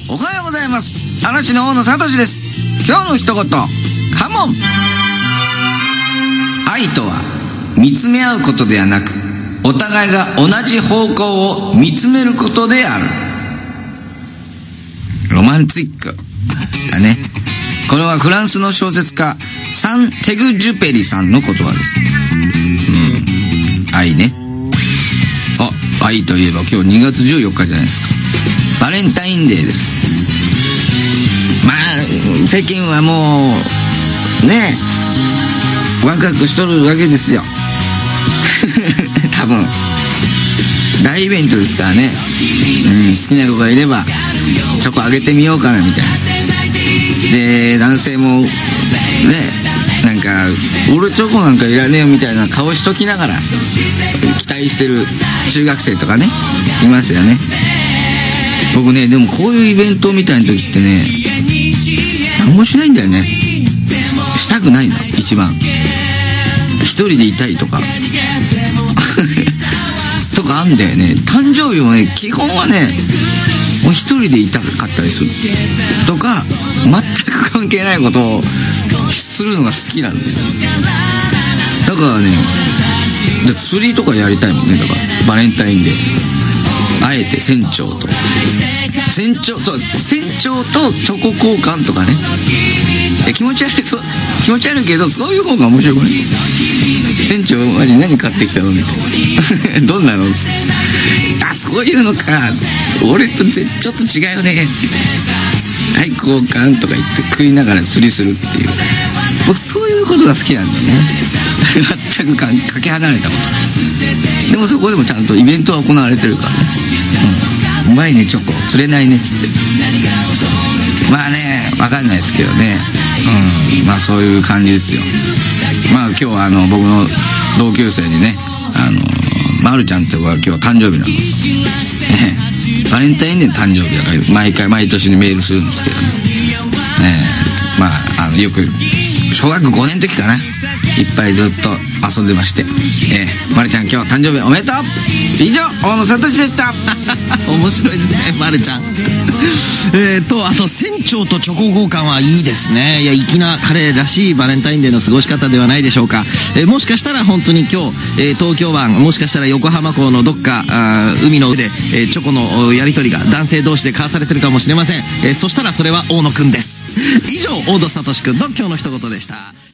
おはようございます。嵐の大野聡です。今日の一言、カモン。愛とは見つめ合うことではなく、お互いが同じ方向を見つめることである。ロマンチックだね。これはフランスの小説家サンテグジュペリさんの言葉です。愛ね。愛といえば今日2月14日じゃないですか。バレンタインデーです。まあ世間はもうねワクワクしとるわけですよ多分大イベントですからね、好きな子がいればチョコあげてみようかなみたいな。で男性もねなんか俺チョコなんかいらねえよみたいな顔しときながら期待してる中学生とかねいますよね。僕ねでもこういうイベントみたいな時ってね何もしないんだよね。したくないの一番。一人でいたいとかとかあんだよね。誕生日もね基本はねもう一人でいたかったりするとか全く関係ないことをするのが好きなんだよ。だからね釣りとかやりたいもんね。だからバレンタインデーあえて船長とチョコ交換とかね。気持ち悪いけどそういう方が面白くない？船長マジ何買ってきたのみたいなどんなのあそういうのか俺とちょっと違うねはい交換とか言って食いながら釣りするっていう。僕そういうことが好きなんだよね全くかけ離れたこと。でもそこでもちゃんとイベントは行われてるからね。うまいねチョコ釣れないねっつってまあね分かんないですけどね。まあそういう感じですよ。まあ今日は僕の同級生にねまるちゃんって子が今日は誕生日なのバレンタインデーの誕生日だから毎年にメールするんですけどね。まあよく小学5年の時かないっぱいずっと遊んでまして、まるちゃん今日誕生日おめでとう。以上大野聡でした面白いですねまるちゃんあと船長とチョコ交換はいいですね。いや粋な彼らしいバレンタインデーの過ごし方ではないでしょうか。もしかしたら本当に今日、東京湾もしかしたら横浜港のどっか海の上で、チョコのやり取りが男性同士で交わされてるかもしれません。そしたらそれは大野くんです。以上大野聡くんの今日の一言でした。